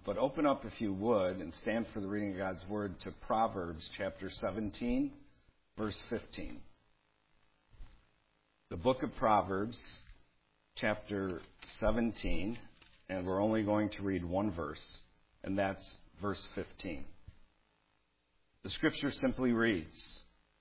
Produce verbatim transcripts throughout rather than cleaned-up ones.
but open up, if you would, and stand for the reading of God's Word to Proverbs chapter seventeen, verse fifteen. The book of Proverbs, chapter seventeen, and we're only going to read one verse, and that's verse fifteen. The scripture simply reads,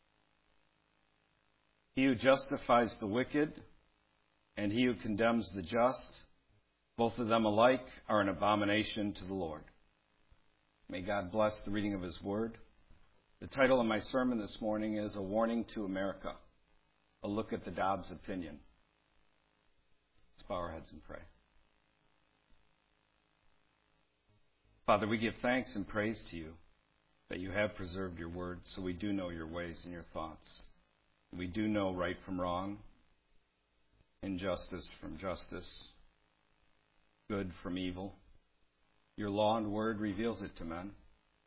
"He who justifies the wicked and he who condemns the just, both of them alike are an abomination to the Lord." May God bless the reading of his word. The title of my sermon this morning is A Warning to America, a look at the Dobbs opinion. Let's bow our heads and pray. Father, we give thanks and praise to you that you have preserved your word, so we do know your ways and your thoughts. We do know right from wrong, injustice from justice, good from evil. Your law and word reveals it to men.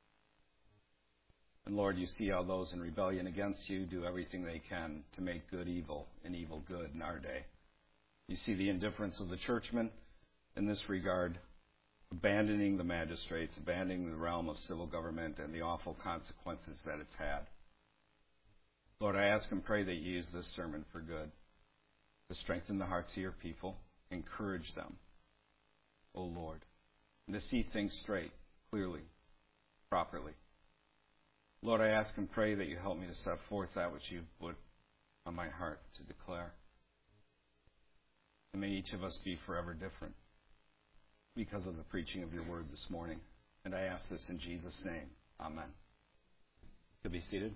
And Lord, you see how those in rebellion against you do everything they can to make good evil and evil good in our day. You see the indifference of the churchmen in this regard, abandoning the magistrates, abandoning the realm of civil government and the awful consequences that it's had. Lord, I ask and pray that you use this sermon for good, to strengthen the hearts of your people, encourage them, O Lord, and to see things straight, clearly, properly. Lord, I ask and pray that you help me to set forth that which you've put on my heart to declare. And may each of us be forever different because of the preaching of your word this morning. And I ask this in Jesus' name. Amen. To be seated.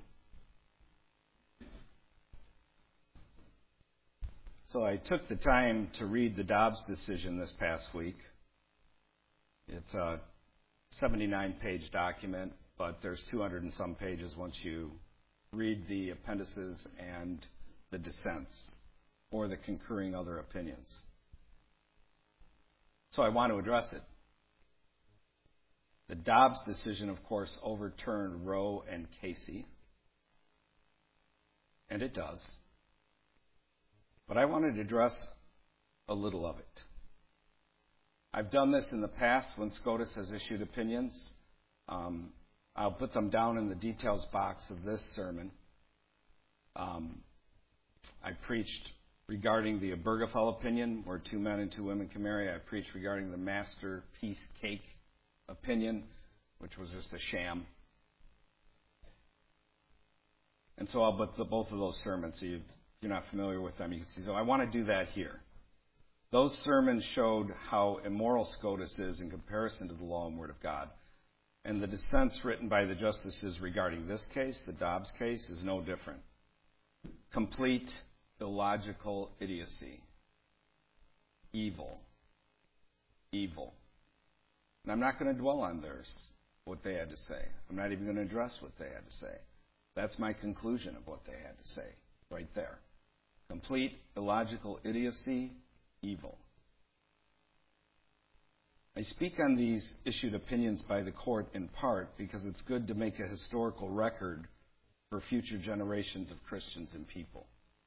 So I took the time to read the Dobbs decision this past week. It's a seventy-nine page document, but there's two hundred and some pages once you read the appendices and the dissents or the concurring other opinions. So I want to address it. The Dobbs decision, of course, overturned Roe and Casey, and it does. But I wanted to address a little of it. I've done this in the past when SCOTUS has issued opinions. Um, I'll put them down in the details box of this sermon. Um, I preached regarding the Obergefell opinion, where two men and two women can marry. I preached regarding the Masterpiece Cake opinion, which was just a sham. And so I'll put the, both of those sermons, so you've If you're not familiar with them, you can see. So I want to do that here. Those sermons showed how immoral SCOTUS is in comparison to the law and word of God. And the dissents written by the justices regarding this case, the Dobbs case, is no different. Complete illogical idiocy. Evil. Evil. And I'm not going to dwell on theirs, what they had to say. I'm not even going to address what they had to say. That's my conclusion of what they had to say, right there. Complete illogical idiocy, evil. I speak on these issued opinions by the court in part because it's good to make a historical record for future generations of Christians and people.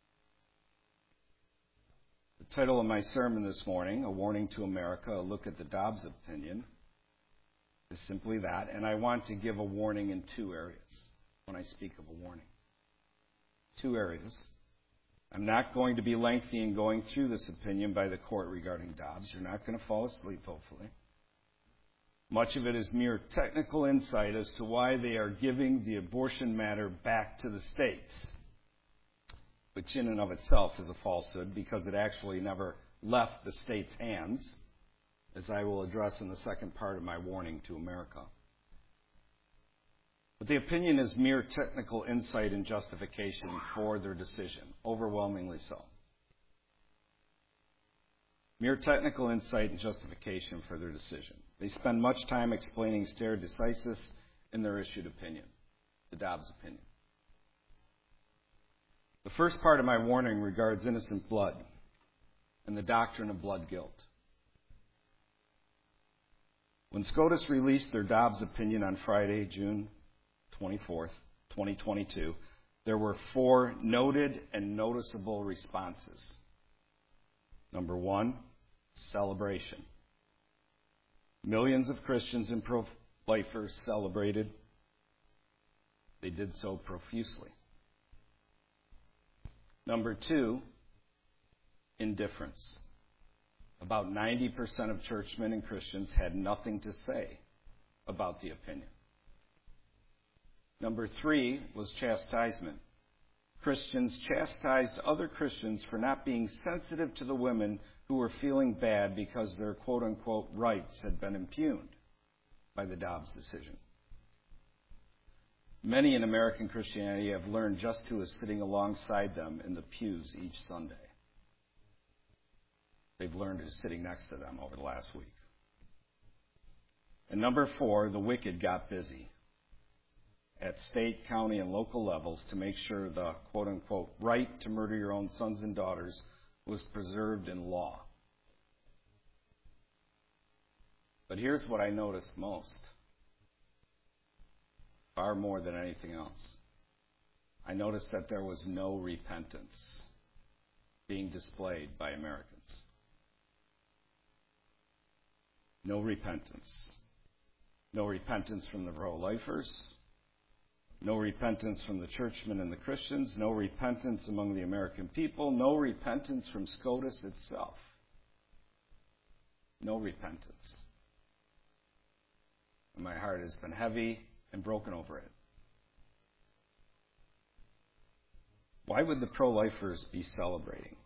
The title of my sermon this morning, A Warning to America, a look at the Dobbs opinion, is simply that, and I want to give a warning in two areas when I speak of a warning. Two areas. I'm not going to be lengthy in going through this opinion by the court regarding Dobbs. You're not going to fall asleep, hopefully. Much of it is mere technical insight as to why they are giving the abortion matter back to the states, which in and of itself is a falsehood because it actually never left the states' hands, as I will address in the second part of my warning to America. But the opinion is mere technical insight and justification for their decision, overwhelmingly so. Mere technical insight and justification for their decision. They spend much time explaining stare decisis in their issued opinion, the Dobbs opinion. The first part of my warning regards innocent blood and the doctrine of blood guilt. When SCOTUS released their Dobbs opinion on Friday, June twenty-fourth, twenty twenty-two, there were four noted and noticeable responses. Number one, celebration. Millions of Christians and pro-lifers celebrated. They did so profusely. Number two, indifference. About ninety percent of churchmen and Christians had nothing to say about the opinion. Number three was chastisement. Christians chastised other Christians for not being sensitive to the women who were feeling bad because their quote-unquote rights had been impugned by the Dobbs decision. Many in American Christianity have learned just who is sitting alongside them in the pews each Sunday. They've learned who's sitting next to them over the last week. And number four, the wicked got busy at state, county, and local levels to make sure the quote-unquote right to murder your own sons and daughters was preserved in law. But here's what I noticed most, far more than anything else. I noticed that there was no repentance being displayed by Americans. No repentance. No repentance from the pro-lifers. No repentance from the churchmen and the Christians. No repentance among the American people. No repentance from SCOTUS itself. No repentance. And my heart has been heavy and broken over it. Why would the pro-lifers be celebrating?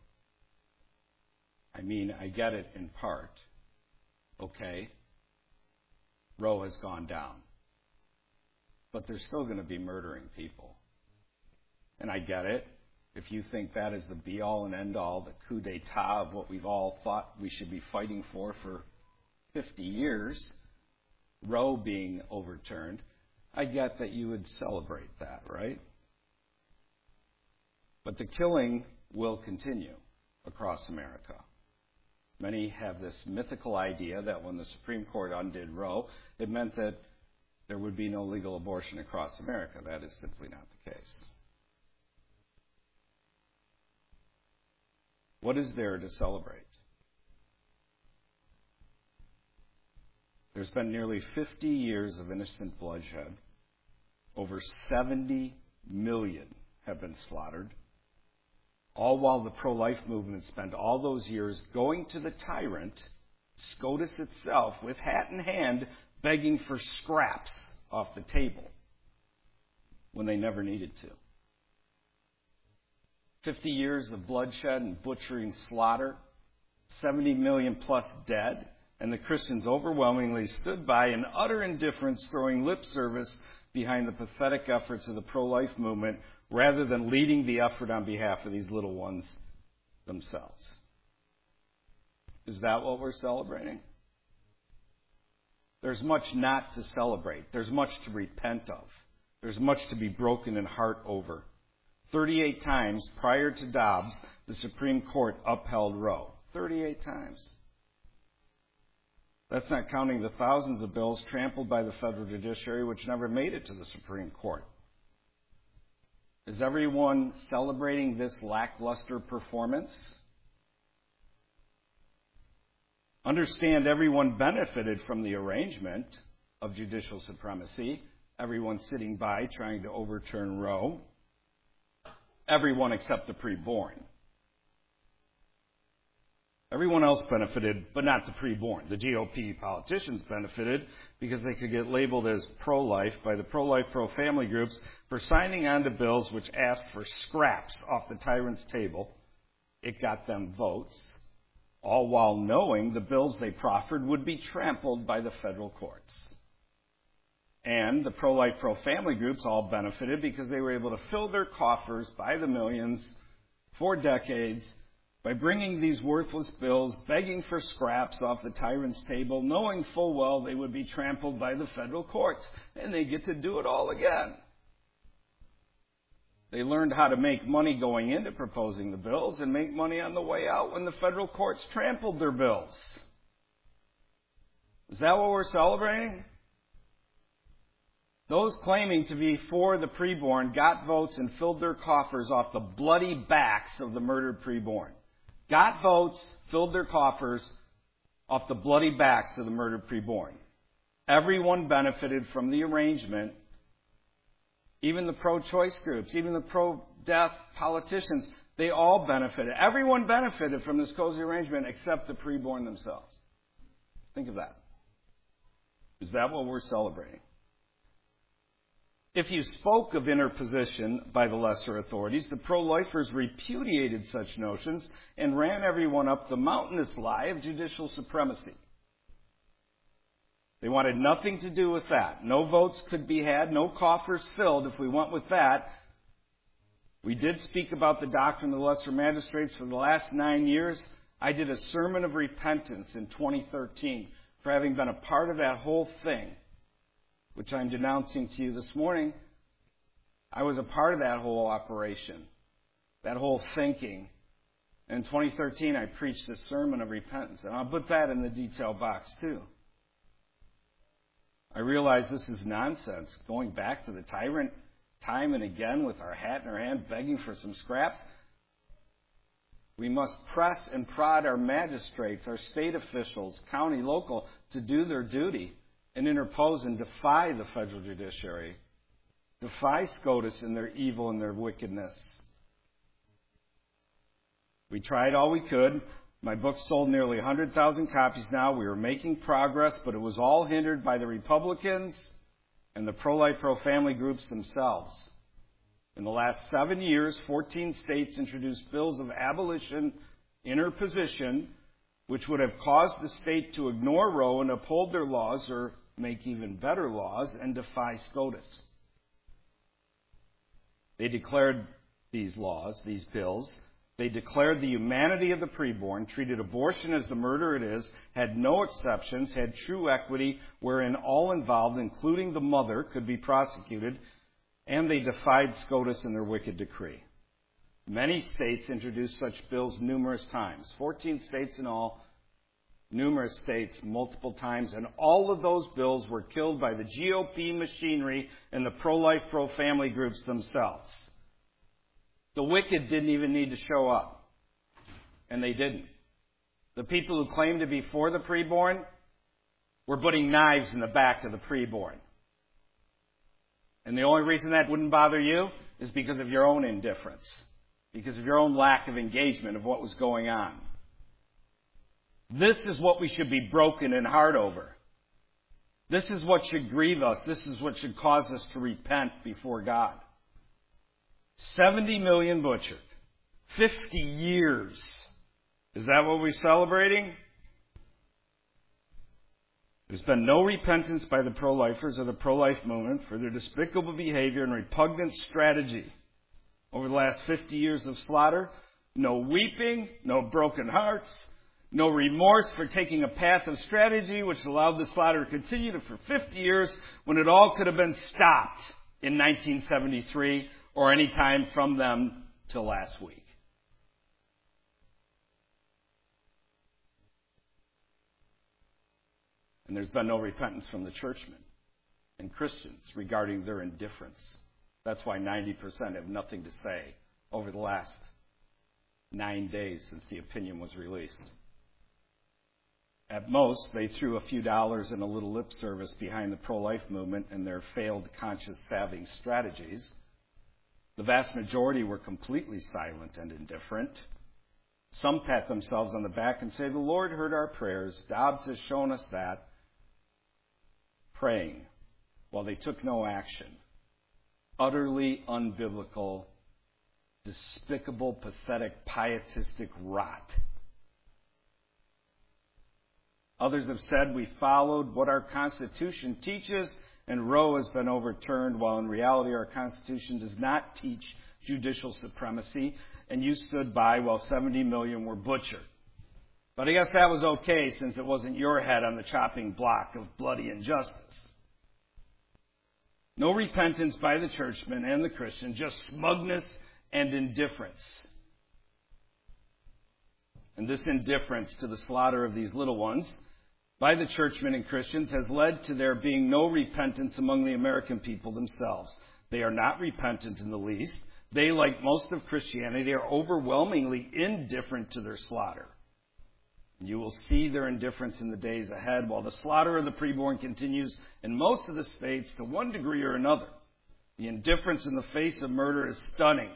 I mean, I get it in part. Okay, Roe has gone down. But they're still going to be murdering people. And I get it. If you think that is the be-all and end-all, the coup d'etat of what we've all thought we should be fighting for for fifty years, Roe being overturned, I get that you would celebrate that, right? But the killing will continue across America. Many have this mythical idea that when the Supreme Court undid Roe, it meant that there would be no legal abortion across America. That is simply not the case. What is there to celebrate? There's been nearly fifty years of innocent bloodshed. Over seventy million have been slaughtered. All while the pro-life movement spent all those years going to the tyrant, SCOTUS itself, with hat in hand, begging for scraps off the table when they never needed to. Fifty years of bloodshed and butchering slaughter, seventy million plus dead, and the Christians overwhelmingly stood by in utter indifference, throwing lip service behind the pathetic efforts of the pro-life movement rather than leading the effort on behalf of these little ones themselves. Is that what we're celebrating? There's much not to celebrate. There's much to repent of. There's much to be broken in heart over. thirty-eight times prior to Dobbs, the Supreme Court upheld Roe. thirty-eight times. That's not counting the thousands of bills trampled by the federal judiciary which never made it to the Supreme Court. Is everyone celebrating this lackluster performance? Understand everyone benefited from the arrangement of judicial supremacy. Everyone sitting by trying to overturn Roe. Everyone except the preborn. Everyone else benefited, but not the preborn. The G O P politicians benefited because they could get labeled as pro-life by the pro-life, pro-family groups for signing on to bills which asked for scraps off the tyrant's table. It got them votes, all while knowing the bills they proffered would be trampled by the federal courts. And the pro-life, pro-family groups all benefited because they were able to fill their coffers by the millions for decades by bringing these worthless bills, begging for scraps off the tyrant's table, knowing full well they would be trampled by the federal courts. And they get to do it all again. They learned how to make money going into proposing the bills and make money on the way out when the federal courts trampled their bills. Is that what we're celebrating? Those claiming to be for the preborn got votes and filled their coffers off the bloody backs of the murdered preborn. Got votes, filled their coffers off the bloody backs of the murdered preborn. Everyone benefited from the arrangement, even the pro-choice groups, even the pro-death politicians. They all benefited. Everyone benefited from this cozy arrangement except the preborn themselves. Think of that. Is that what we're celebrating? If you spoke of interposition by the lesser authorities, the pro-lifers repudiated such notions and ran everyone up the mountainous lie of judicial supremacy. They wanted nothing to do with that. No votes could be had, no coffers filled if we went with that. We did speak about the doctrine of the lesser magistrates for the last nine years. I did a sermon of repentance in twenty thirteen for having been a part of that whole thing, which I'm denouncing to you this morning. I was a part of that whole operation, that whole thinking. In twenty thirteen, I preached a sermon of repentance, and I'll put that in the detail box too. I realize this is nonsense, going back to the tyrant time and again with our hat in our hand, begging for some scraps. We must press and prod our magistrates, our state officials, county, local, to do their duty and interpose and defy the federal judiciary, defy SCOTUS in their evil and their wickedness. We tried all we could. My book sold nearly one hundred thousand copies now. We were making progress, but it was all hindered by the Republicans and the pro-life, pro-family groups themselves. In the last seven years, fourteen states introduced bills of abolition, interposition, which would have caused the state to ignore Roe and uphold their laws, or make even better laws, and defy SCOTUS. They declared these laws, these bills. They declared the humanity of the preborn, treated abortion as the murder it is, had no exceptions, had true equity, wherein all involved, including the mother, could be prosecuted, and they defied SCOTUS in their wicked decree. Many states introduced such bills numerous times, fourteen states in all, numerous states multiple times, and all of those bills were killed by the G O P machinery and the pro-life, pro-family groups themselves. The wicked didn't even need to show up, and they didn't. The people who claimed to be for the preborn were putting knives in the back of the preborn. And the only reason that wouldn't bother you is because of your own indifference, because of your own lack of engagement of what was going on. This is what we should be broken in heart over. This is what should grieve us. This is what should cause us to repent before God. seventy million butchered. fifty years. Is that what we're celebrating? There's been no repentance by the pro-lifers or the pro-life movement for their despicable behavior and repugnant strategy over the last fifty years of slaughter. No weeping, no broken hearts, no remorse for taking a path of strategy which allowed the slaughter to continue for fifty years when it all could have been stopped in nineteen seventy-three or any time from them till last week. And there's been no repentance from the churchmen and Christians regarding their indifference. That's why ninety percent have nothing to say over the last nine days since the opinion was released. At most, they threw a few dollars and a little lip service behind the pro-life movement and their failed conscious salving strategies. The vast majority were completely silent and indifferent. Some pat themselves on the back and say, "The Lord heard our prayers. Dobbs has shown us that." Praying while they took no action. Utterly unbiblical, despicable, pathetic, pietistic rot. Others have said we followed what our Constitution teaches and Roe has been overturned, while in reality our Constitution does not teach judicial supremacy, and you stood by while seventy million were butchered. But I guess that was okay since it wasn't your head on the chopping block of bloody injustice. No repentance by the churchmen and the Christians, just smugness and indifference. And this indifference to the slaughter of these little ones by the churchmen and Christians has led to there being no repentance among the American people themselves. They are not repentant in the least. They, like most of Christianity, are overwhelmingly indifferent to their slaughter. You will see their indifference in the days ahead while the slaughter of the preborn continues in most of the states to one degree or another. The indifference in the face of murder is stunning.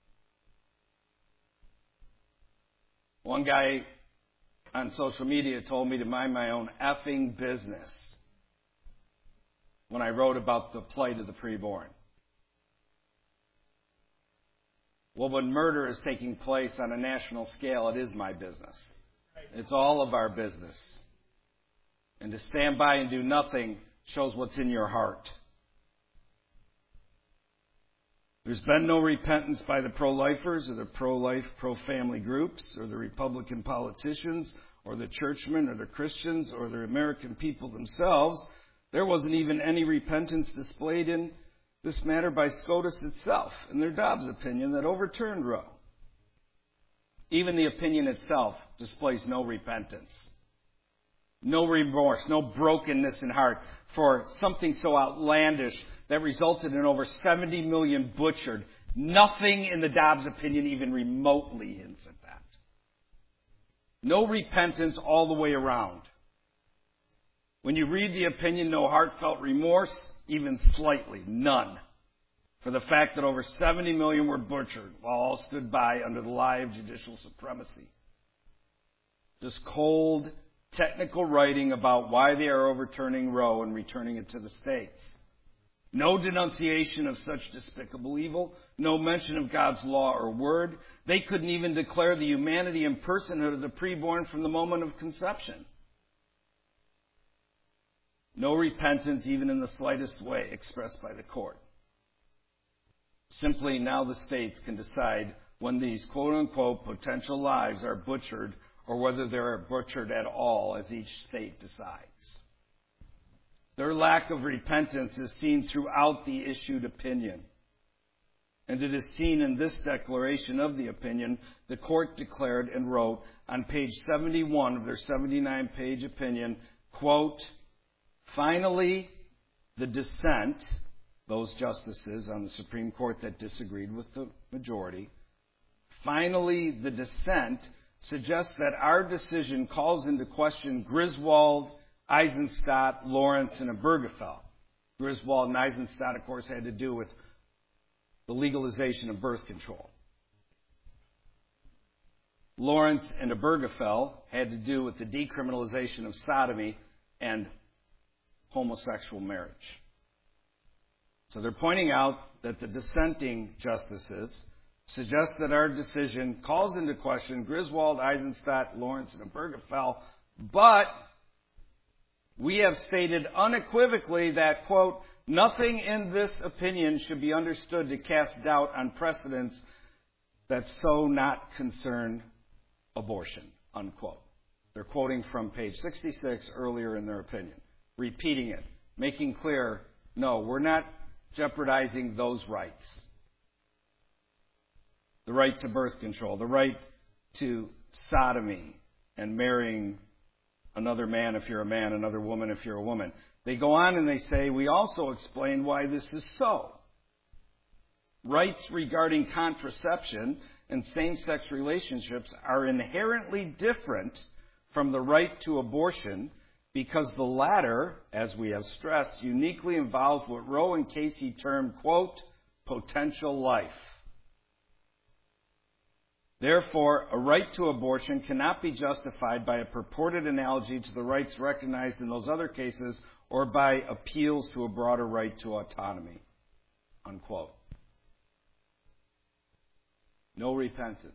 One guy on social media told me to mind my own effing business when I wrote about the plight of the preborn. Well, when murder is taking place on a national scale, it is my business. It's all of our business. And to stand by and do nothing shows what's in your heart. There's been no repentance by the pro-lifers or the pro-life, pro-family groups or the Republican politicians or the churchmen or the Christians or the American people themselves. There wasn't even any repentance displayed in this matter by SCOTUS itself in their Dobbs opinion that overturned Roe. Even the opinion itself displays no repentance, no remorse, no brokenness in heart for something so outlandish that resulted in over seventy million butchered. Nothing in the Dobbs opinion even remotely hints at that. No repentance all the way around. When you read the opinion, no heartfelt remorse, even slightly, none, for the fact that over seventy million were butchered while all stood by under the lie of judicial supremacy. Just cold, technical writing about why they are overturning Roe and returning it to the states. No denunciation of such despicable evil. No mention of God's law or word. They couldn't even declare the humanity and personhood of the preborn from the moment of conception. No repentance, even in the slightest way, expressed by the court. Simply now the states can decide when these quote-unquote potential lives are butchered or whether they're butchered at all, as each state decides. Their lack of repentance is seen throughout the issued opinion. And it is seen in this declaration of the opinion. The court declared and wrote on page seventy-one of their seventy-nine page opinion, quote, finally, the dissent, those justices on the Supreme Court that disagreed with the majority, finally, the dissent suggests that our decision calls into question Griswold, Eisenstadt, Lawrence, and Obergefell. Griswold and Eisenstadt, of course, had to do with the legalization of birth control. Lawrence and Obergefell had to do with the decriminalization of sodomy and homosexual marriage. So they're pointing out that the dissenting justices suggest that our decision calls into question Griswold, Eisenstadt, Lawrence, and Obergefell, but we have stated unequivocally that, quote, nothing in this opinion should be understood to cast doubt on precedents that so not concern abortion, unquote. They're quoting from page sixty-six earlier in their opinion, repeating it, making clear, no, we're not jeopardizing those rights. The right to birth control, the right to sodomy and marrying another man if you're a man, another woman if you're a woman. They go on and they say, we also explain why this is so. Rights regarding contraception and same-sex relationships are inherently different from the right to abortion because the latter, as we have stressed, uniquely involves what Roe and Casey termed, quote, potential life. Therefore, a right to abortion cannot be justified by a purported analogy to the rights recognized in those other cases or by appeals to a broader right to autonomy, unquote. No repentance.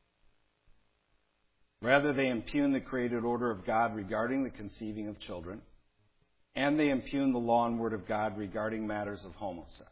Rather, they impugn the created order of God regarding the conceiving of children, and they impugn the law and word of God regarding matters of homosex.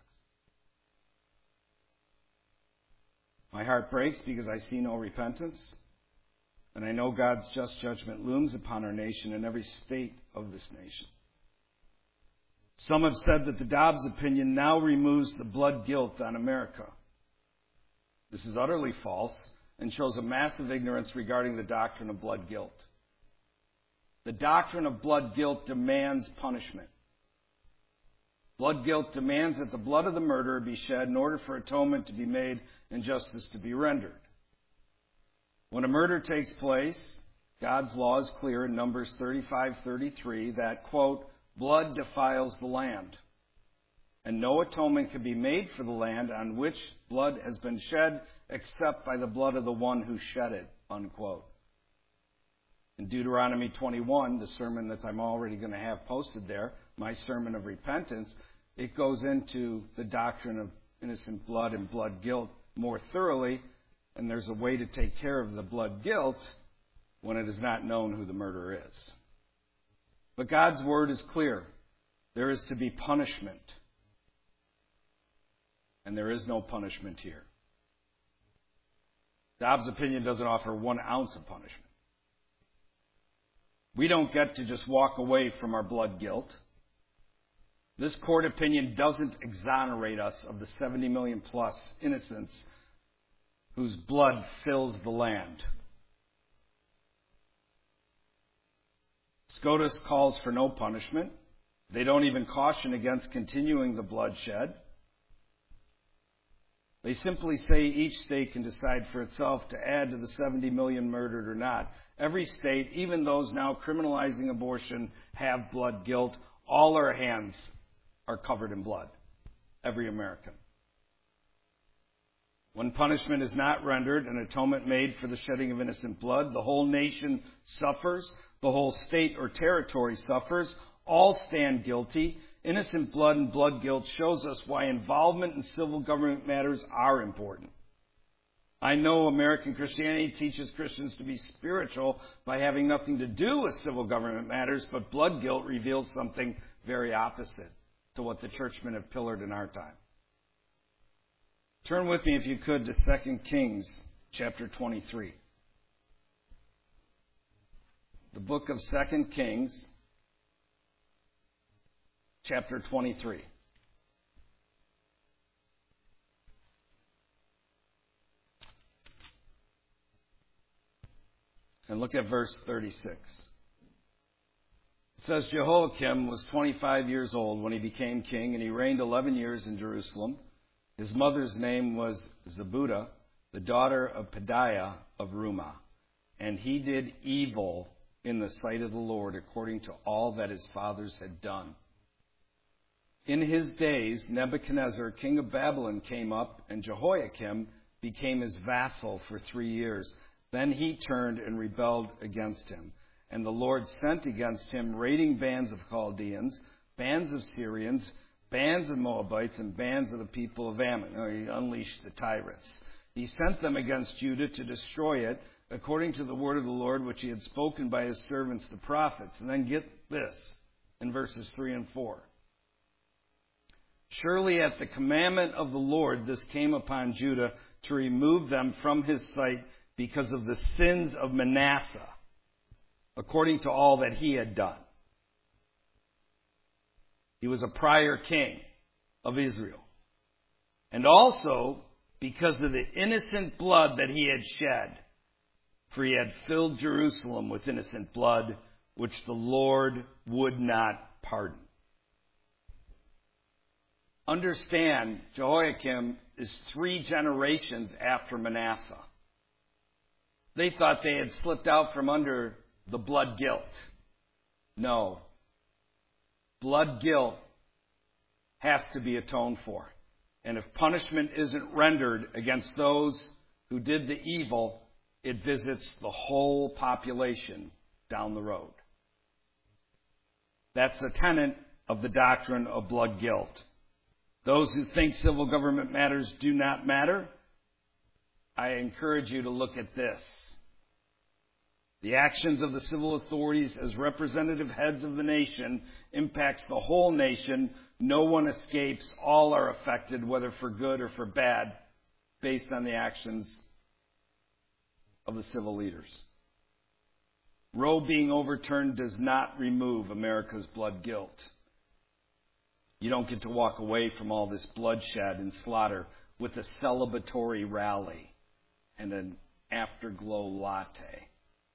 My heart breaks because I see no repentance, and I know God's just judgment looms upon our nation and every state of this nation. Some have said that the Dobbs opinion now removes the blood guilt on America. This is utterly false and shows a massive ignorance regarding the doctrine of blood guilt. The doctrine of blood guilt demands punishment. Blood guilt demands that the blood of the murderer be shed in order for atonement to be made and justice to be rendered. When a murder takes place God's law is clear in Numbers thirty-five thirty-three that, quote, blood defiles the land, and no atonement can be made for the land on which blood has been shed except by the blood of the one who shed it, unquote. In Deuteronomy twenty-one, the sermon that I'm already going to have posted there, my sermon of repentance, it goes into the doctrine of innocent blood and blood guilt more thoroughly, and there's a way to take care of the blood guilt when it is not known who the murderer is. But God's word is clear. There is to be punishment. And there is no punishment here. Dobbs' opinion doesn't offer one ounce of punishment. We don't get to just walk away from our blood guilt. This court opinion doesn't exonerate us of the seventy million plus innocents whose blood fills the land. SCOTUS calls for no punishment. They don't even caution against continuing the bloodshed. They simply say each state can decide for itself to add to the seventy million murdered or not. Every state, even those now criminalizing abortion, have blood guilt. All our hands are covered in blood. Every American. When punishment is not rendered and atonement made for the shedding of innocent blood, the whole nation suffers. The whole state or territory suffers. All stand guilty. Innocent blood and blood guilt shows us why involvement in civil government matters are important. I know American Christianity teaches Christians to be spiritual by having nothing to do with civil government matters, but blood guilt reveals something very opposite to what the churchmen have pillared in our time. Turn with me, if you could, to Second Kings chapter twenty-three. The book of Second Kings, chapter twenty-three. And look at verse thirty-six. It says, Jehoiakim was twenty-five years old when he became king, and he reigned eleven years in Jerusalem. His mother's name was Zebudah, the daughter of Pedaiah of Rumah. And he did evil in the sight of the Lord, according to all that his fathers had done. In his days, Nebuchadnezzar, king of Babylon, came up, and Jehoiakim became his vassal for three years. Then he turned and rebelled against him. And the Lord sent against him raiding bands of Chaldeans, bands of Syrians, bands of Moabites, and bands of the people of Ammon. Oh, he unleashed the tyrants. He sent them against Judah to destroy it, according to the word of the Lord, which he had spoken by his servants, the prophets. And then get this in verses three and four. Surely at the commandment of the Lord this came upon Judah to remove them from his sight because of the sins of Manasseh, according to all that he had done. He was a prior king of Israel. And also because of the innocent blood that he had shed. For he had filled Jerusalem with innocent blood, which the Lord would not pardon. Understand, Jehoiakim is three generations after Manasseh. They thought they had slipped out from under the blood guilt. No. Blood guilt has to be atoned for. And if punishment isn't rendered against those who did the evil, it visits the whole population down the road. That's a tenet of the doctrine of blood guilt. Those who think civil government matters do not matter, I encourage you to look at this. The actions of the civil authorities as representative heads of the nation impacts the whole nation. No one escapes. All are affected, whether for good or for bad, based on the actions of the civil leaders. Roe being overturned does not remove America's blood guilt. You don't get to walk away from all this bloodshed and slaughter with a celebratory rally and an afterglow latte.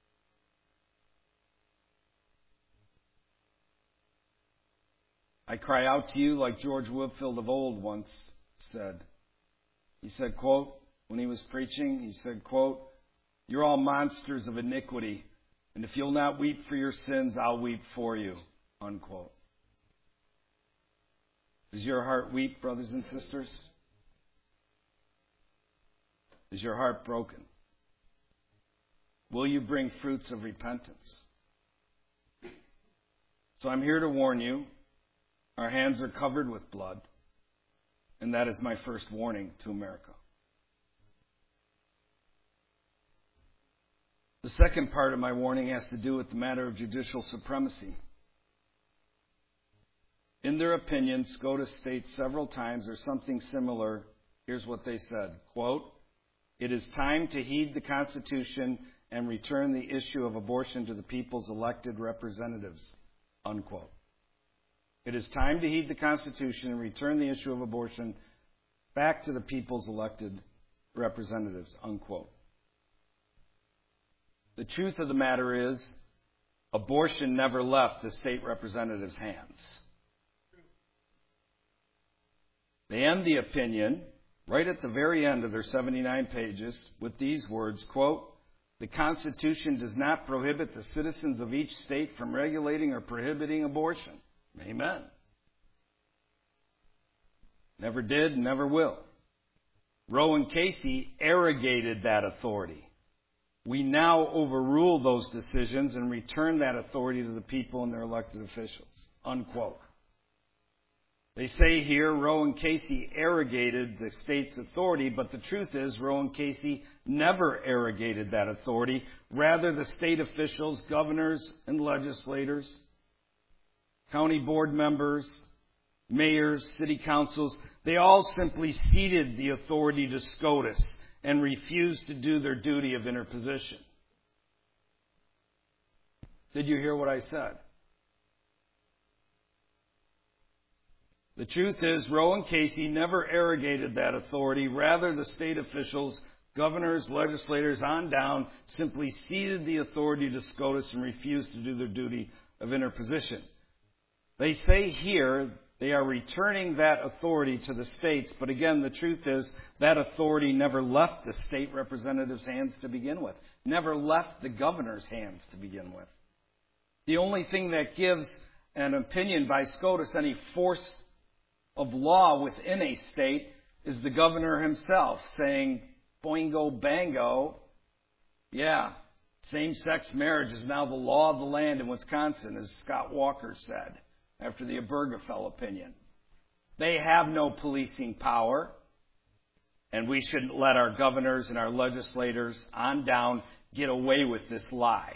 I cry out to you like George Whitefield of old once said. He said, quote, when he was preaching, he said, quote, you're all monsters of iniquity, And if you'll not weep for your sins, I'll weep for you, unquote. Does your heart weep, brothers and sisters? Is your heart broken? Will you bring fruits of repentance? So I'm here to warn you, our hands are covered with blood, and that is my first warning to America. The second part of my warning has to do with the matter of judicial supremacy. In their opinion, SCOTUS states several times or something similar. Here's what they said, quote, "It is time to heed the Constitution and return the issue of abortion to the people's elected representatives," unquote. It is time to heed the Constitution and return the issue of abortion back to the people's elected representatives, unquote. The truth of the matter is, abortion never left the state representatives' hands. They end the opinion, right at the very end of their seventy-nine pages, with these words, quote, "The Constitution does not prohibit the citizens of each state from regulating or prohibiting abortion." Amen. Never did, never will. Roe and Casey arrogated that authority. We now overrule those decisions and return that authority to the people and their elected officials, unquote. They say here Roe and Casey arrogated the state's authority, but the truth is Roe and Casey never arrogated that authority. Rather, the state officials, governors and legislators, county board members, mayors, city councils, they all simply ceded the authority to SCOTUS and refused to do their duty of interposition. Did you hear what I said? The truth is, Roe and Casey never arrogated that authority. Rather, the state officials, governors, legislators, on down, simply ceded the authority to SCOTUS and refused to do their duty of interposition. They say here they are returning that authority to the states, but again, the truth is that authority never left the state representatives' hands to begin with, never left the governor's hands to begin with. The only thing that gives an opinion by SCOTUS any force of law within a state is the governor himself saying, boingo bango, yeah, same-sex marriage is now the law of the land in Wisconsin, as Scott Walker said after the Obergefell opinion. They have no policing power, and we shouldn't let our governors and our legislators on down get away with this lie.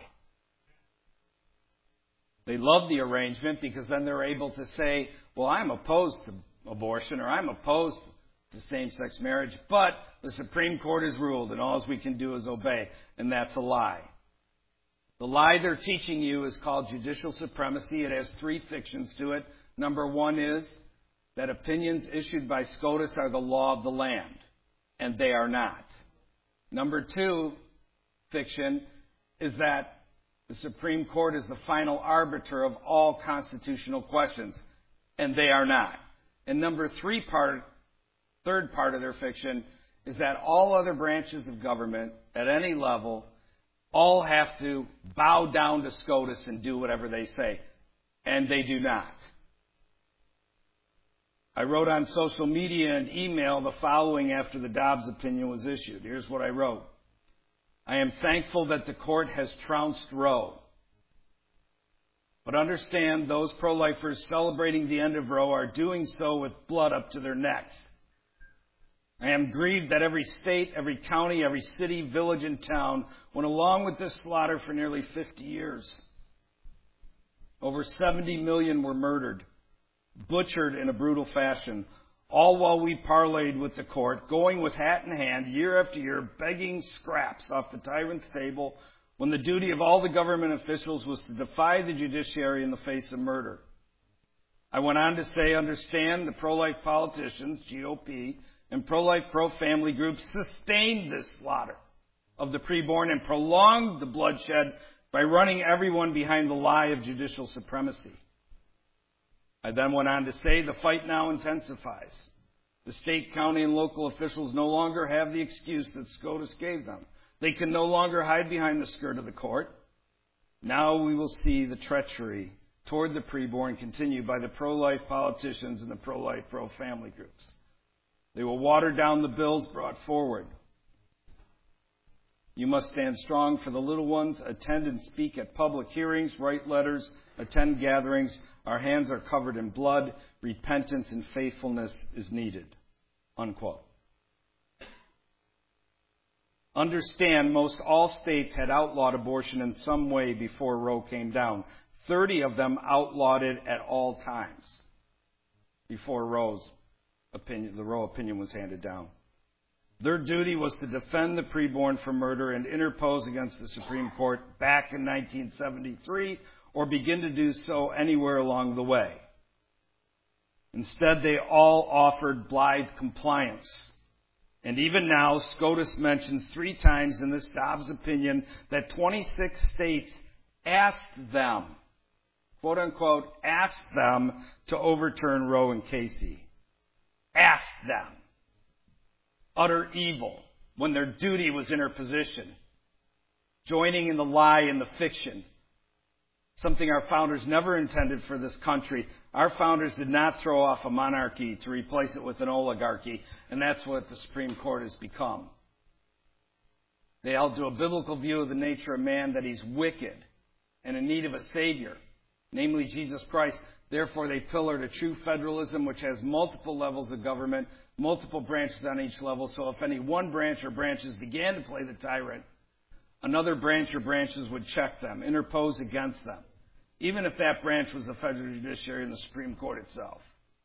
They love the arrangement because then they're able to say, well, I'm opposed to abortion or I'm opposed to same-sex marriage, but the Supreme Court has ruled and all we can do is obey. And that's a lie. The lie they're teaching you is called judicial supremacy. It has three fictions to it. Number one is that opinions issued by SCOTUS are the law of the land, and they are not. Number two fiction is that the Supreme Court is the final arbiter of all constitutional questions, and they are not. And number three part, third part of their fiction is that all other branches of government at any level all have to bow down to SCOTUS and do whatever they say. And they do not. I wrote on social media and email the following after the Dobbs opinion was issued. Here's what I wrote. I am thankful that the court has trounced Roe. But understand those pro-lifers celebrating the end of Roe are doing so with blood up to their necks. I am grieved that every state, every county, every city, village, and town went along with this slaughter for nearly fifty years. Over seventy million were murdered, butchered in a brutal fashion, all while we parlayed with the court, going with hat in hand, year after year, begging scraps off the tyrant's table, when the duty of all the government officials was to defy the judiciary in the face of murder. I went on to say, understand the pro-life politicians, G O P, and pro-life, pro-family groups sustained this slaughter of the preborn and prolonged the bloodshed by running everyone behind the lie of judicial supremacy. I then went on to say the fight now intensifies. The state, county, and local officials no longer have the excuse that SCOTUS gave them. They can no longer hide behind the skirt of the court. Now we will see the treachery toward the preborn continued by the pro-life politicians and the pro-life, pro-family groups. They will water down the bills brought forward. You must stand strong for the little ones, attend and speak at public hearings, write letters, attend gatherings. Our hands are covered in blood. Repentance and faithfulness is needed. Unquote. Understand, most all states had outlawed abortion in some way before Roe came down. Thirty of them outlawed it at all times before Roe's opinion, the Roe opinion was handed down. Their duty was to defend the preborn from murder and interpose against the Supreme Court back in nineteen seventy-three, or begin to do so anywhere along the way. Instead, they all offered blithe compliance. And even now, SCOTUS mentions three times in this Dobbs opinion that twenty-six states asked them, quote unquote, asked them to overturn Roe and Casey. Asked them. Utter evil when their duty was interposition. Joining in the lie and the fiction. Something our founders never intended for this country. Our founders did not throw off a monarchy to replace it with an oligarchy, and that's what the Supreme Court has become. They held to a biblical view of the nature of man, that he's wicked and in need of a Savior, namely Jesus Christ. Therefore, they pillared a true federalism which has multiple levels of government, multiple branches on each level. So if any one branch or branches began to play the tyrant, another branch or branches would check them, interpose against them, even if that branch was the federal judiciary and the Supreme Court itself.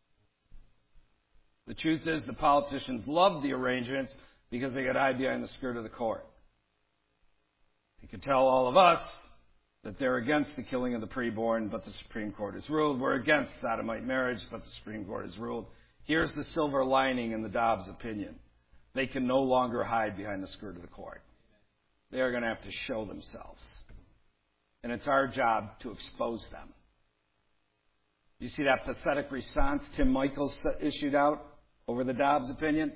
The truth is, the politicians loved the arrangements because they could hide behind the skirt of the court. They could tell all of us that they're against the killing of the preborn, but the Supreme Court has ruled. We're against sodomite marriage, but the Supreme Court has ruled. Here's the silver lining in the Dobbs opinion. They can no longer hide behind the skirt of the court. They are going to have to show themselves. And it's our job to expose them. You see that pathetic response Tim Michaels issued out over the Dobbs opinion?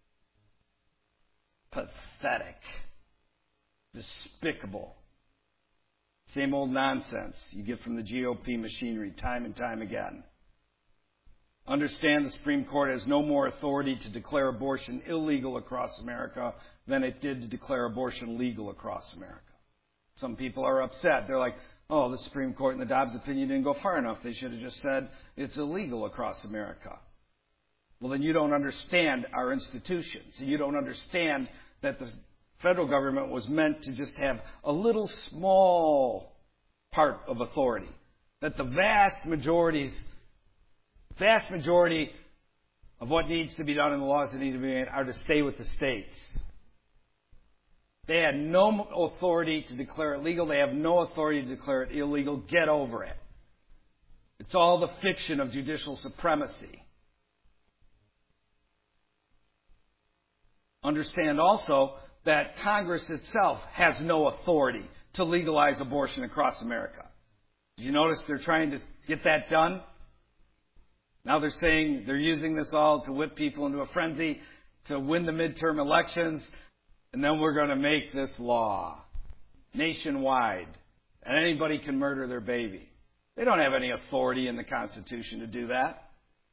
Pathetic. Despicable. Same old nonsense you get from the G O P machinery time and time again. Understand the Supreme Court has no more authority to declare abortion illegal across America than it did to declare abortion legal across America. Some people are upset. They're like, oh, the Supreme Court in the Dobbs opinion didn't go far enough. They should have just said it's illegal across America. Well, then you don't understand our institutions. And you don't understand that the federal government was meant to just have a little small part of authority. That the vast majorities, vast majority of what needs to be done and the laws that need to be made are to stay with the states. They had no authority to declare it legal. They have no authority to declare it illegal. Get over it. It's all the fiction of judicial supremacy. Understand also that Congress itself has no authority to legalize abortion across America. Did you notice they're trying to get that done? Now they're saying they're using this all to whip people into a frenzy to win the midterm elections, and then we're going to make this law nationwide, and anybody can murder their baby. They don't have any authority in the Constitution to do that.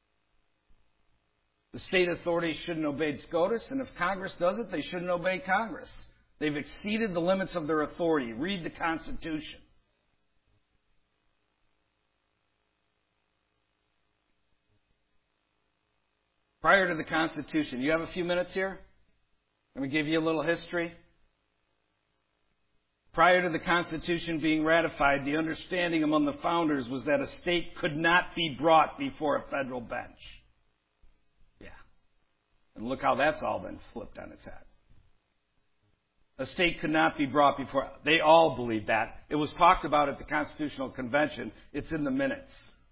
The state authorities shouldn't obey SCOTUS, and if Congress does it, they shouldn't obey Congress. They've exceeded the limits of their authority. Read the Constitution. Prior to the Constitution, you have a few minutes here? Let me give you a little history. Prior to the Constitution being ratified, the understanding among the founders was that a state could not be brought before a federal bench. Yeah. And look how that's all been flipped on its head. A state could not be brought before. They all believed that. It was talked about at the Constitutional Convention. It's in the minutes.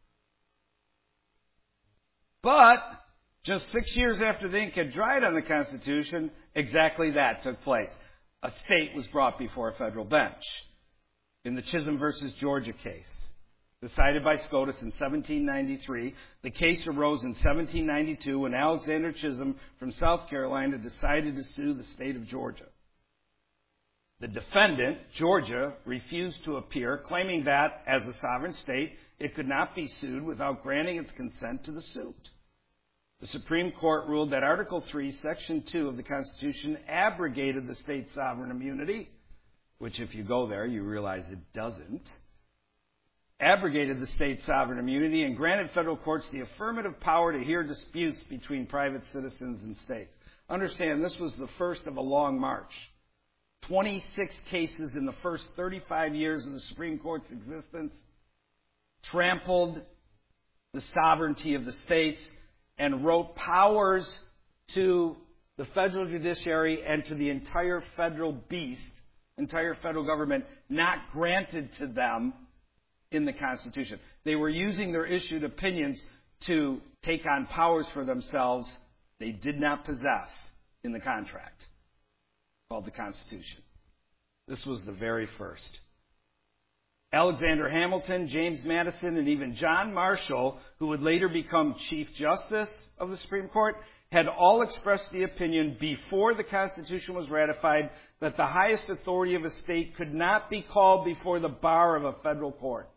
But just six years after the ink had dried on the Constitution, exactly that took place. A state was brought before a federal bench in the Chisholm versus Georgia case, decided by SCOTUS in seventeen ninety-three. The case arose in seventeen ninety-two when Alexander Chisholm from South Carolina decided to sue the state of Georgia. The defendant, Georgia, refused to appear, claiming that, as a sovereign state, it could not be sued without granting its consent to the suit. The Supreme Court ruled that Article three, Section two of the Constitution abrogated the state's sovereign immunity, which if you go there, you realize it doesn't, abrogated the state's sovereign immunity and granted federal courts the affirmative power to hear disputes between private citizens and states. Understand, this was the first of a long march. twenty-six cases in the first thirty-five years of the Supreme Court's existence trampled the sovereignty of the states and wrote powers to the federal judiciary and to the entire federal beast, entire federal government, not granted to them in the Constitution. They were using their issued opinions to take on powers for themselves they did not possess in the contract, called the Constitution. This was the very first. Alexander Hamilton, James Madison, and even John Marshall, who would later become Chief Justice of the Supreme Court, had all expressed the opinion before the Constitution was ratified that the highest authority of a state could not be called before the bar of a federal court.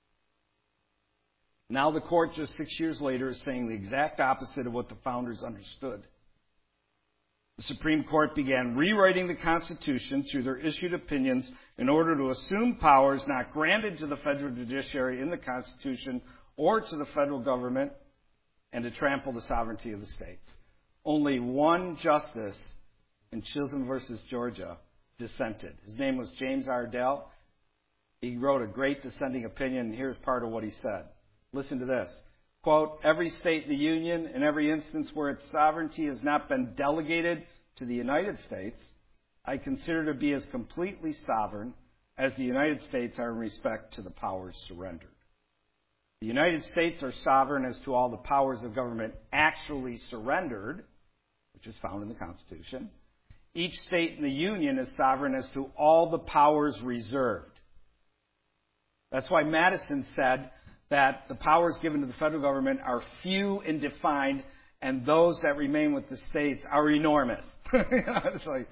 Now the court, just six years later, is saying the exact opposite of what the founders understood. The Supreme Court began rewriting the Constitution through their issued opinions in order to assume powers not granted to the federal judiciary in the Constitution or to the federal government and to trample the sovereignty of the states. Only one justice in Chisholm versus Georgia dissented. His name was James Ardell. He wrote a great dissenting opinion, and here's part of what he said. Listen to this. Quote, every state in the Union, in every instance where its sovereignty has not been delegated to the United States, I consider to be as completely sovereign as the United States are in respect to the powers surrendered. The United States are sovereign as to all the powers of government actually surrendered, which is found in the Constitution. Each state in the Union is sovereign as to all the powers reserved. That's why Madison said that the powers given to the federal government are few and defined, and those that remain with the states are enormous. It's like,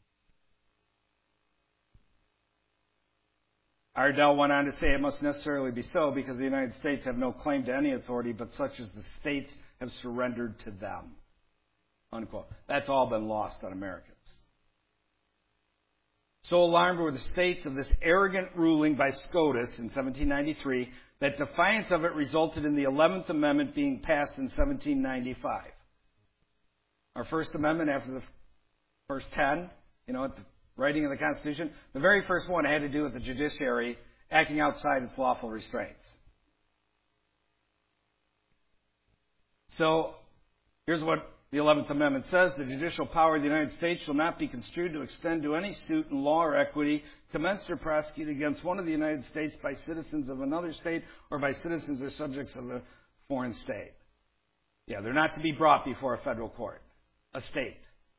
Ardell went on to say it must necessarily be so because the United States have no claim to any authority but such as the states have surrendered to them. Unquote. That's all been lost on Americans. So alarmed were the states of this arrogant ruling by SCOTUS in seventeen ninety-three that defiance of it resulted in the eleventh Amendment being passed in seventeen ninety-five. Our First Amendment, after the first ten, you know, at the writing of the Constitution, the very first one had to do with the judiciary acting outside its lawful restraints. So here's what the eleventh Amendment says. The judicial power of the United States shall not be construed to extend to any suit in law or equity commenced or prosecuted against one of the United States by citizens of another state or by citizens or subjects of a foreign state. Yeah, they're not to be brought before a federal court. A state.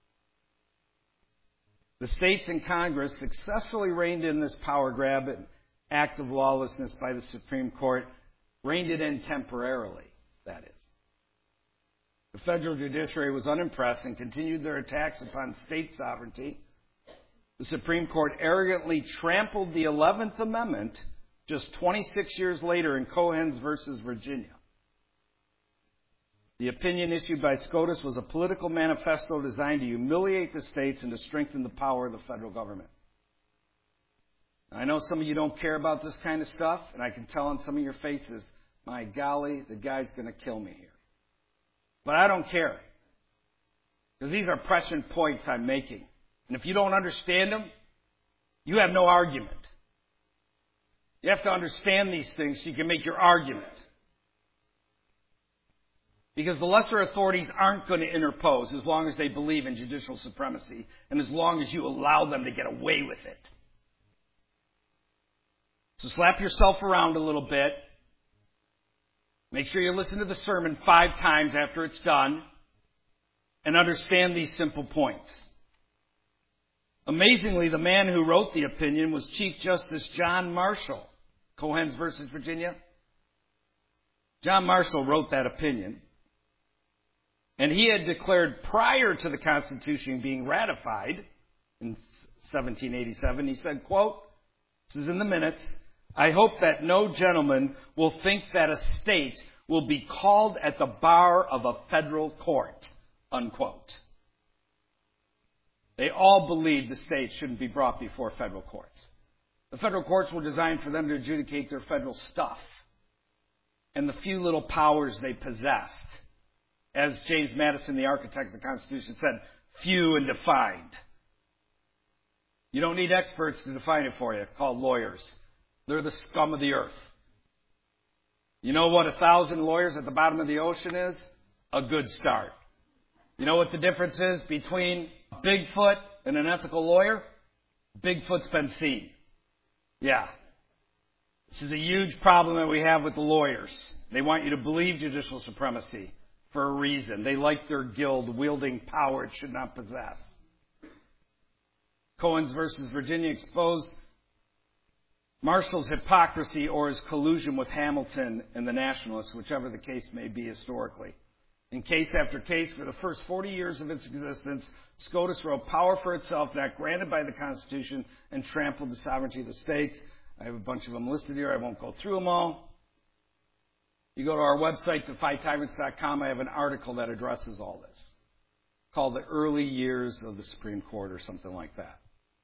The states and Congress successfully reined in this power grab and act of lawlessness by the Supreme Court, reined it in temporarily, that is. The federal judiciary was unimpressed and continued their attacks upon state sovereignty. The Supreme Court arrogantly trampled the eleventh Amendment just twenty-six years later in Cohens versus Virginia. The opinion issued by SCOTUS was a political manifesto designed to humiliate the states and to strengthen the power of the federal government. I know some of you don't care about this kind of stuff, and I can tell on some of your faces, my golly, the guy's going to kill me here. But I don't care. Because these are prescient points I'm making. And if you don't understand them, you have no argument. You have to understand these things so you can make your argument. Because the lesser authorities aren't going to interpose as long as they believe in judicial supremacy and as long as you allow them to get away with it. So slap yourself around a little bit. Make sure you listen to the sermon five times after it's done and understand these simple points. Amazingly, the man who wrote the opinion was Chief Justice John Marshall, Cohens versus Virginia. John Marshall wrote that opinion. And he had declared prior to the Constitution being ratified in seventeen eighty-seven. He said, quote, this is in the minutes, "I hope that no gentleman will think that a state will be called at the bar of a federal court," unquote. They all believe the state shouldn't be brought before federal courts. The federal courts were designed for them to adjudicate their federal stuff and the few little powers they possessed. As James Madison, the architect of the Constitution, said, few and defined. You don't need experts to define it for you, called lawyers. They're the scum of the earth. You know what a thousand lawyers at the bottom of the ocean is? A good start. You know what the difference is between Bigfoot and an ethical lawyer? Bigfoot's been seen. Yeah. This is a huge problem that we have with the lawyers. They want you to believe judicial supremacy for a reason. They like their guild wielding power it should not possess. Cohen's versus Virginia exposed Marshall's hypocrisy or his collusion with Hamilton and the Nationalists, whichever the case may be historically. In case after case, for the first forty years of its existence, SCOTUS wrote power for itself not granted by the Constitution and trampled the sovereignty of the states. I have a bunch of them listed here. I won't go through them all. You go to our website, defy tyrants dot com. I have an article that addresses all this, called The Early Years of the Supreme Court or something like that.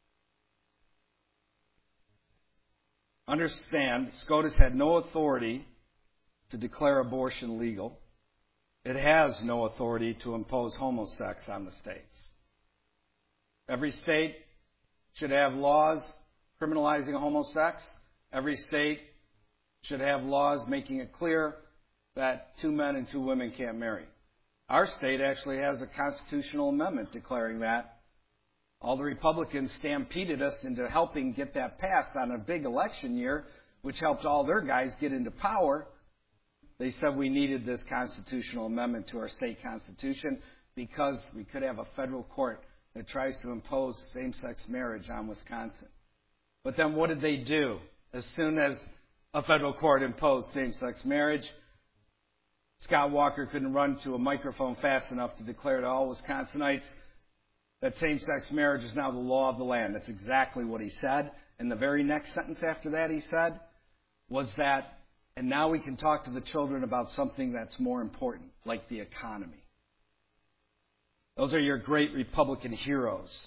Understand, SCOTUS had no authority to declare abortion legal. It has no authority to impose homosex on the states. Every state should have laws criminalizing homosex. Every state should have laws making it clear that two men and two women can't marry. Our state actually has a constitutional amendment declaring that. All the Republicans stampeded us into helping get that passed on a big election year, which helped all their guys get into power. They said we needed this constitutional amendment to our state constitution because we could have a federal court that tries to impose same-sex marriage on Wisconsin. But then what did they do? As soon as a federal court imposed same-sex marriage, Scott Walker couldn't run to a microphone fast enough to declare to all Wisconsinites that same-sex marriage is now the law of the land. That's exactly what he said. And the very next sentence after that he said was that, and now we can talk to the children about something that's more important, like the economy. Those are your great Republican heroes.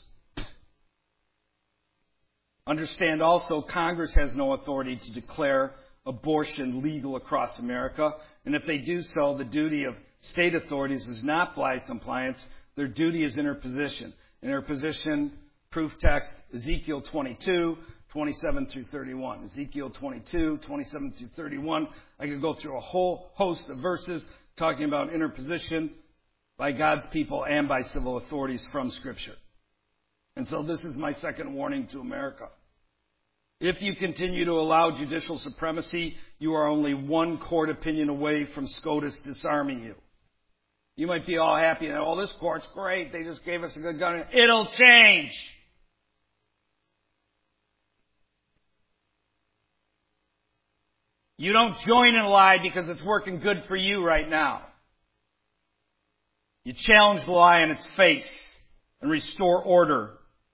Understand also, Congress has no authority to declare abortion legal across America. And if they do so, the duty of state authorities is not blind compliance. Their duty is interposition. Interposition, proof text, Ezekiel twenty-two, twenty-seven through thirty-one. Ezekiel twenty-two, twenty-seven through thirty-one. I could go through a whole host of verses talking about interposition by God's people and by civil authorities from Scripture. And so this is my second warning to America. If you continue to allow judicial supremacy, you are only one court opinion away from SCOTUS disarming you. You might be all happy that, oh, this court's great. They just gave us a good gun. It'll change. You don't join in a lie because it's working good for you right now. You challenge the lie in its face and restore order.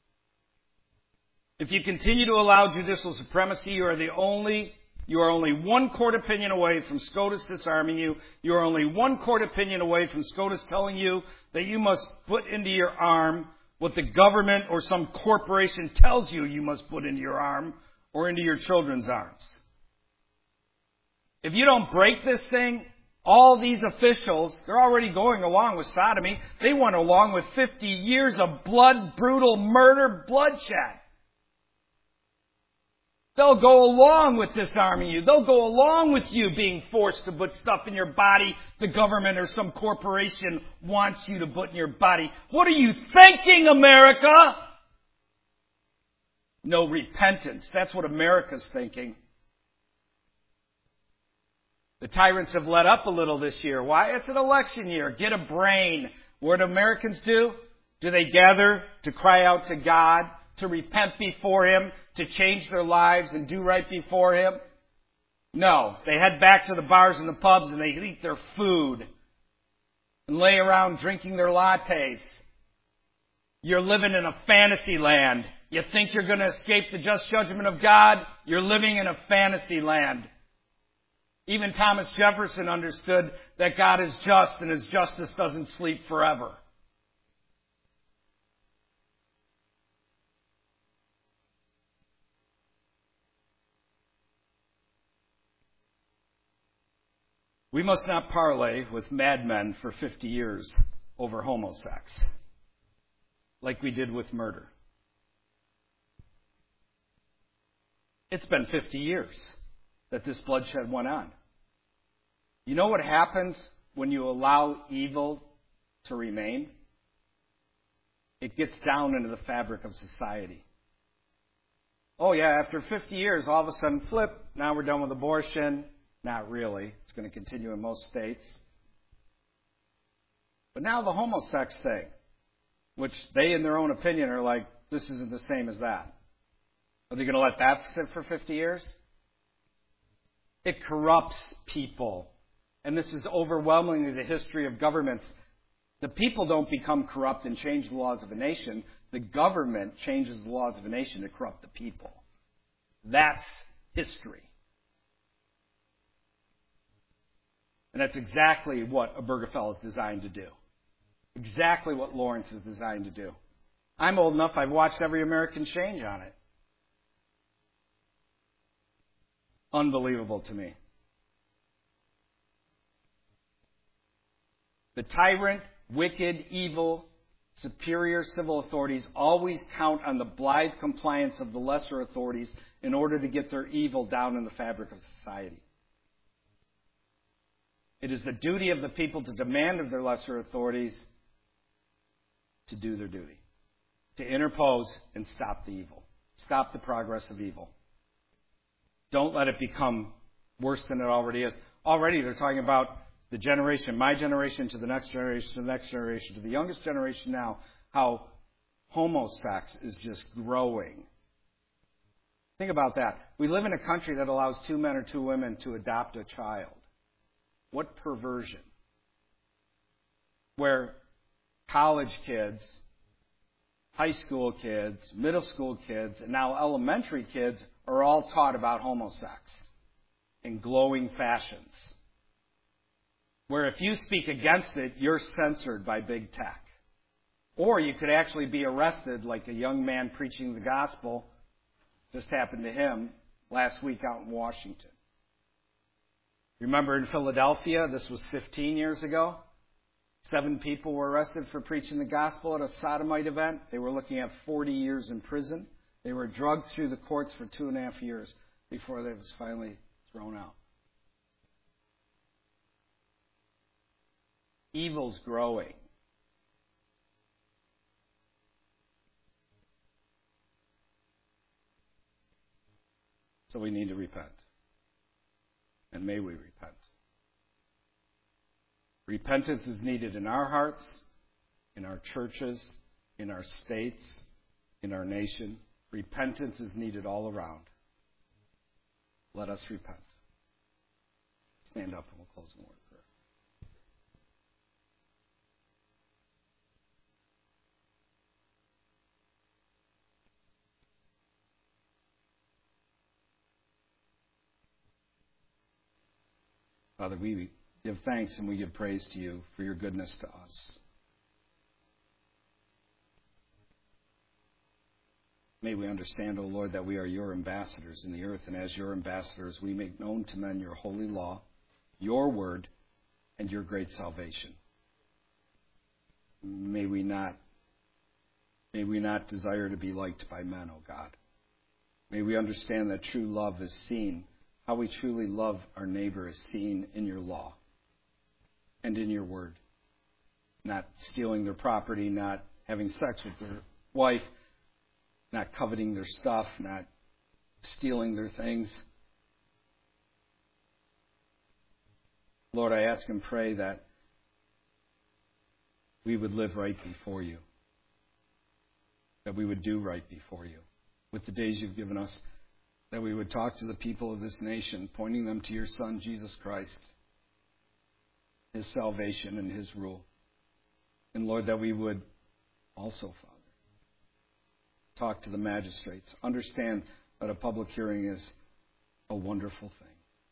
If you continue to allow judicial supremacy, you are the only, you are only one court opinion away from SCOTUS disarming you. You are only one court opinion away from SCOTUS telling you that you must put into your arm what the government or some corporation tells you you must put into your arm or into your children's arms. If you don't break this thing, all these officials, they're already going along with sodomy. They went along with fifty years of blood, brutal murder, bloodshed. They'll go along with disarming you. They'll go along with you being forced to put stuff in your body the government or some corporation wants you to put in your body. What are you thinking, America? No repentance. That's what America's thinking. The tyrants have let up a little this year. Why? It's an election year. Get a brain. What do Americans do? Do they gather to cry out to God, to repent before Him, to change their lives and do right before Him? No. They head back to the bars and the pubs and they eat their food and lay around drinking their lattes. You're living in a fantasy land. You think you're going to escape the just judgment of God? You're living in a fantasy land. Even Thomas Jefferson understood that God is just and His justice doesn't sleep forever. We must not parley with madmen for fifty years over homosex, like we did with murder. It's been fifty years that this bloodshed went on. You know what happens when you allow evil to remain? It gets down into the fabric of society. Oh yeah, after fifty years, all of a sudden, flip, now we're done with abortion. Not really. It's going to continue in most states. But now the homosex thing, which they, in their own opinion, are like, this isn't the same as that. Are they going to let that sit for fifty years? It corrupts people. And this is overwhelmingly the history of governments. The people don't become corrupt and change the laws of a nation. The government changes the laws of a nation to corrupt the people. That's history. And that's exactly what Obergefell is designed to do. Exactly what Lawrence is designed to do. I'm old enough, I've watched every American change on it. Unbelievable to me. The tyrant, wicked, evil, superior civil authorities always count on the blithe compliance of the lesser authorities in order to get their evil down in the fabric of society. It is the duty of the people to demand of their lesser authorities to do their duty, to interpose and stop the evil, stop the progress of evil. Don't let it become worse than it already is. Already they're talking about the generation, my generation to the next generation, to the next generation, to the youngest generation now, how homosex is just growing. Think about that. We live in a country that allows two men or two women to adopt a child. What perversion. Where college kids, high school kids, middle school kids, and now elementary kids are all taught about homosex in glowing fashions. Where if you speak against it, you're censored by big tech. Or you could actually be arrested like a young man preaching the gospel just happened to him last week out in Washington. Remember in Philadelphia, this was fifteen years ago, seven people were arrested for preaching the gospel at a sodomite event. They were looking at forty years in prison. They were drugged through the courts for two and a half years before they was finally thrown out. Evil's growing. So we need to repent. And may we repent. Repentance is needed in our hearts, in our churches, in our states, in our nation. Repentance is needed all around. Let us repent. Stand up and we'll close in a word of prayer. Father, we give thanks and we give praise to you for your goodness to us. May we understand, O Lord, that we are your ambassadors in the earth, and as your ambassadors, we make known to men your holy law, your word, and your great salvation. May we not, may we not desire to be liked by men, O God. May we understand that true love is seen. How we truly love our neighbor is seen in your law and in your word. Not stealing their property, not having sex with their wife, not coveting their stuff, not stealing their things. Lord, I ask and pray that we would live right before you, that we would do right before you with the days you've given us, that we would talk to the people of this nation, pointing them to your Son, Jesus Christ, his salvation and his rule. And Lord, that we would also, Father, talk to the magistrates. Understand that a public hearing is a wonderful thing.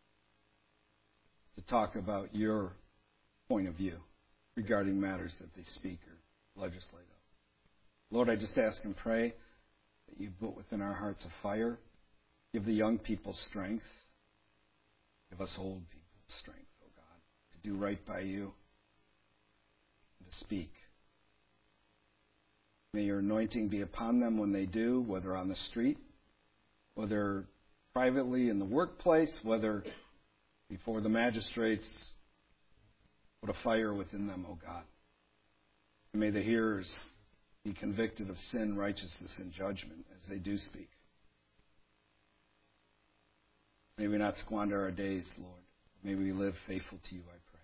To talk about your point of view regarding matters that they speak or legislate of. Lord, I just ask and pray that you put within our hearts a fire. Give the young people strength. Give us old people strength, oh God, to do right by you and to speak. May your anointing be upon them when they do, whether on the street, whether privately in the workplace, whether before the magistrates. Put a fire within them, oh God. And may the hearers be convicted of sin, righteousness, and judgment as they do speak. May we not squander our days, Lord. May we live faithful to you, I pray.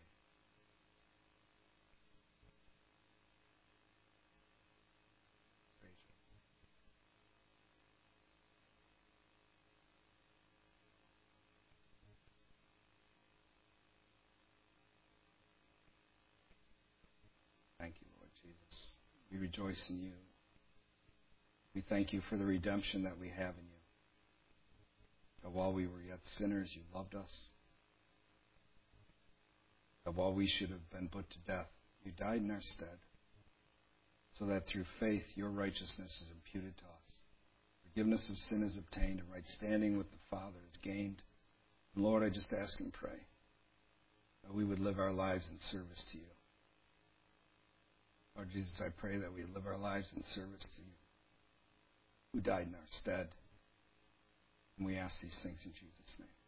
Praise you. Thank you, Lord Jesus. We rejoice in you. We thank you for the redemption that we have in you. That while we were yet sinners, you loved us. That while we should have been put to death, you died in our stead. So that through faith, your righteousness is imputed to us. Forgiveness of sin is obtained, and right standing with the Father is gained. And Lord, I just ask and pray that we would live our lives in service to you. Lord Jesus, I pray that we would live our lives in service to you, who died in our stead. And we ask these things in Jesus' name.